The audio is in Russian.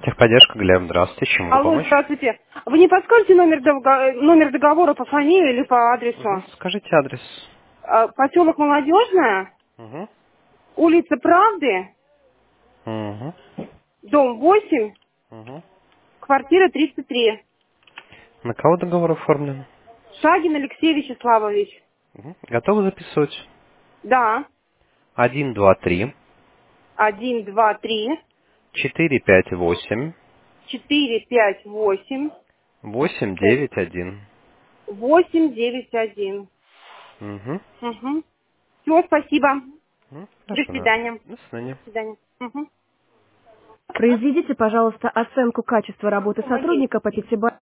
Техподдержка, Глеб, здравствуйте, чем могу Алло, помочь? здравствуйте. Вы не подскажете номер договора по фамилии или по адресу? Скажите адрес. Поселок Молодежная, Угу. улица Правды, Угу. дом 8, Угу. квартира 33. На кого договор оформлен? Шагин Алексей Вячеславович. Угу. Готовы записывать? Да. 1, 2, 3, 1, 2, 3, 4, 5, 8, 4, 5, 8, 8, 9, 1. 8, 9, 1. Угу. Угу. Все, спасибо. До Хорошо, да. свидания. До свидания. До свидания. Угу. Произведите, пожалуйста, оценку качества работы Помоги. сотрудника по пятибалльной